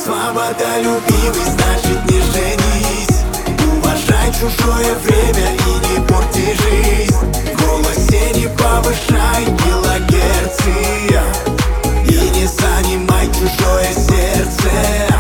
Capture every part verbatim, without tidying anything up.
свобода, любимый, значит не женись. Уважай чужое время и не порти жизнь. В голосе не повышай килогерцы и не занимай чужое сердце.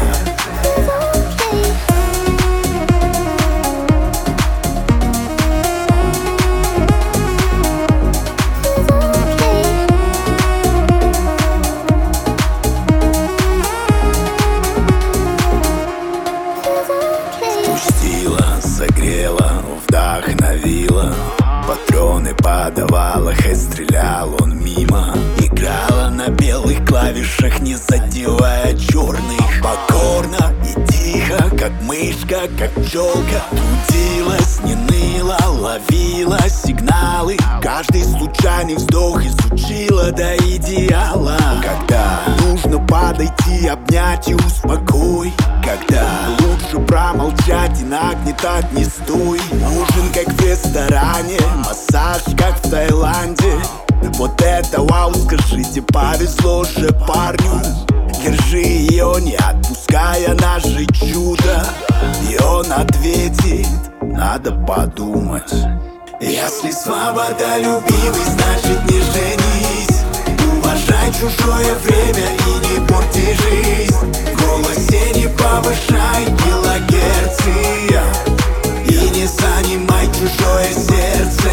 Согрела, вдохновила, патроны подавала, хоть стрелял он мимо. Играла на белых клавишах, не задевая черных. Покорно и тихо, как мышка, как пчелка. Трудилась, не ныла, ловила сигналы. Каждый случайный вздох изучила до идеала. Когда нужно подойти, обнять и успокой. Когда лучше промолчать и нагнетать не стой. Ужин как в ресторане, массаж как в Таиланде. Вот это вау, скажите, повезло же парню. Держи ее, не отпуская наше чудо. И он ответит, надо подумать. Если свобода, любимый, значит не женись. Уважай чужое время и не порти жизнь. В голосе не повышай килогерцы и не занимай чужое сердце.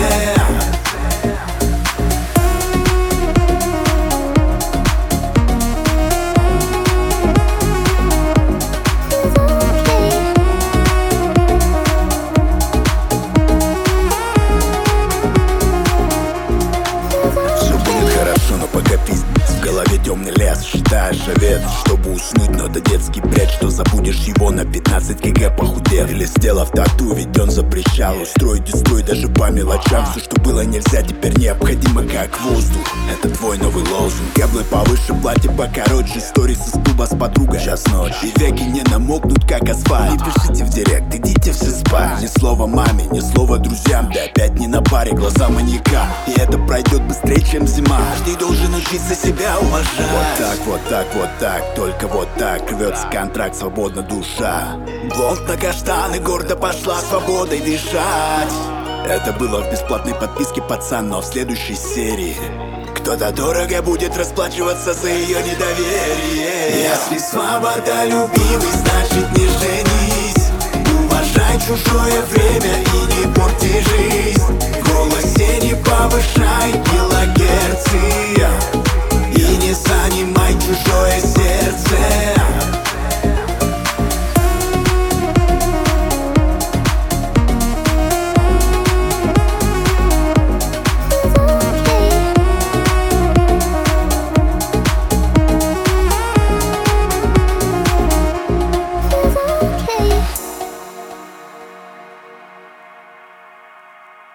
В голове темный лес, считаешь овец, чтобы уснуть, но это детский бред. Что забудешь его на пятнадцать килограмм похудев. Или сделав тату, ведь он запрещал устроить и строить даже по мелочам. Все, что было нельзя, теперь необходимо как воздух. Это твой новый лозунг. Каблы повыше, платье покороче, сторис из клуба с подругой. Час ночи, и веки не намокнут, как асфальт. Не пишите в директ, идите все спать. Ни слова маме, ни слова друзьям. Ты опять не на паре, глаза маньяка. И это пройдет быстрее, чем зима. Каждый должен учиться себя уважать. Вот так, вот так, вот так, только вот так рвется контракт, свободна душа. Блонд на каштаны, гордо пошла свободой дышать. Это было в бесплатной подписке, пацан, но в следующей серии кто-то дорого будет расплачиваться за ее недоверие. Если свобода, любимый, значит не женись. Уважай чужое время и не порти жизнь. В голосе не повышай килогерцы